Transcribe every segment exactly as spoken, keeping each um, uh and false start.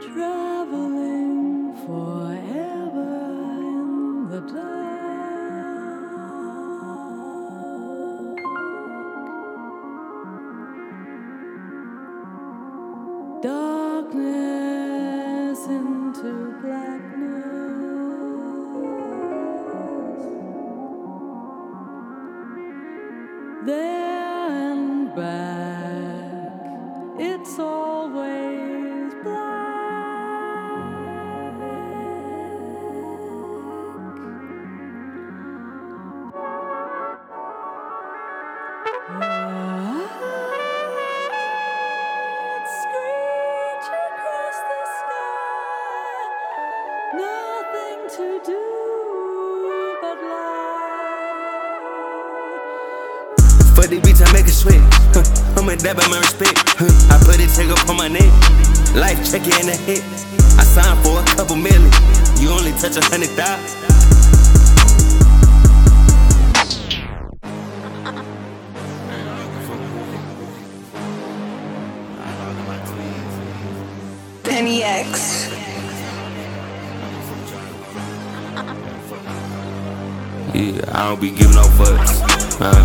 traveling forever in the dark. Darkness into blackness. There and back, it's always black. Birds screech across the sky, nothing to do but lie. For the bitch, I make a sweat. Huh. I'm a dab at my respect. Huh. I put it check up on my neck. Life check it in the hit. I signed for a couple million. You only touch a hundred thousand. Penny X. Yeah, I don't be giving no fucks. Huh.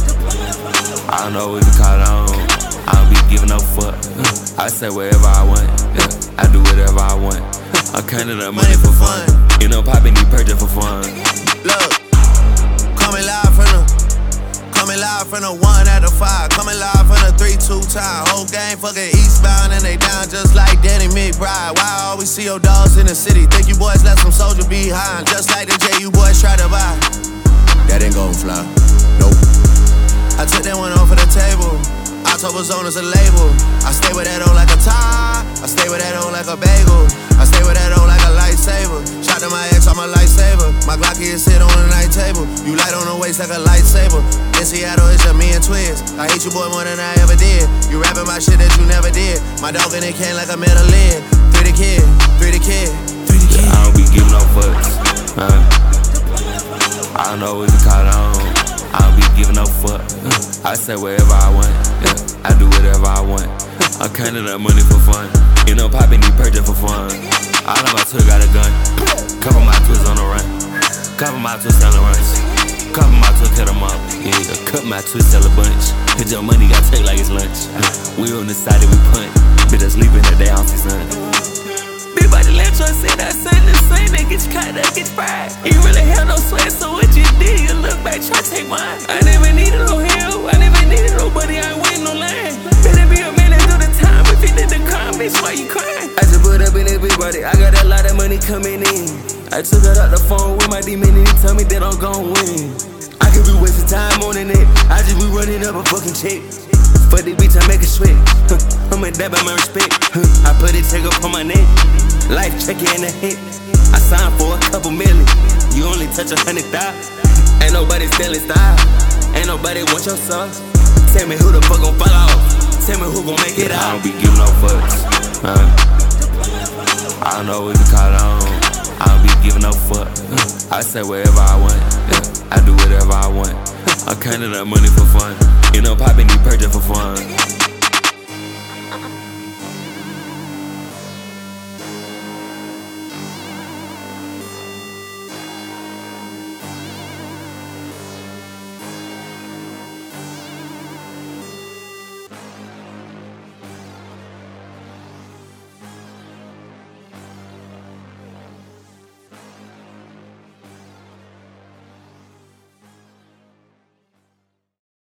I don't know what to call it on. I don't be giving no fuck. I say whatever I want. I do whatever I want. I'm counting up money for fun. You know, popping these purchase for fun. Look, coming live from the, coming live from the one out of five, coming live from the three two time. Whole game fucking eastbound and they down just like Danny McBride. Why I always see your dogs in the city? Think you boys left some soldier behind, just like the J you boys try to buy. That ain't gon' fly, nope. I took that one off of the table. October's on as a label. I stay with that on like a tie. I stay with that on like a bagel. I stay with that on like a lightsaber. Shot to my ex, I'm a lightsaber. My Glocky is sit on the night table. You light on the waist like a lightsaber. In Seattle, it's just me and Twiz. I hate you boy more than I ever did. You rapping my shit that you never did. My dog in the can like a metal lid. Three the kid, three the kid, three the kid. Yeah, I don't be giving no fucks. Huh. I don't know what to call it on. I don't be giving no fuck. I say whatever I want. Yeah, I do whatever I want. I'm counting up money for fun. You know, popping these purchase for fun. All of my twist got a gun. Couple my twists on the run. Couple my twists on the runs. Couple my twists cut them up. Yeah, cut my twist sell a bunch. Cause your money got take like it's lunch. We on the side that we punt. Bitch, I sleep in the day off the sun. Big body lamp truck said I said the same. They get you caught up, get fried. You really have no sweat, so what you did, you look back, try to take mine. I never needed no help, I never needed nobody, I ain't waiting no line. Better be a man and do the time, if you did the crime, bitch, why you crying? I just put up in that big body, I got a lot of money coming in. I took it out the phone with my demon and he told me that I'm gon' win. I could be wasting time on the net, I just be running up a fucking check. For the bitch, I make a sweat. Huh. I'm a dab at my respect. Huh. I put it check up on my neck. Life check it in the hit. I signed for a couple million. You only touch a hundred thousand. Ain't nobody stealing style. Ain't nobody want your sauce. Tell me who the fuck gon' fall off. Tell me who gon' make it out. I don't be giving no fucks. Huh. I don't know what to call it on. I don't be giving no fuck. Huh. I say whatever I want. Yeah. I do whatever I want. I'm counting up money for fun. You know, popping these purchase for fun.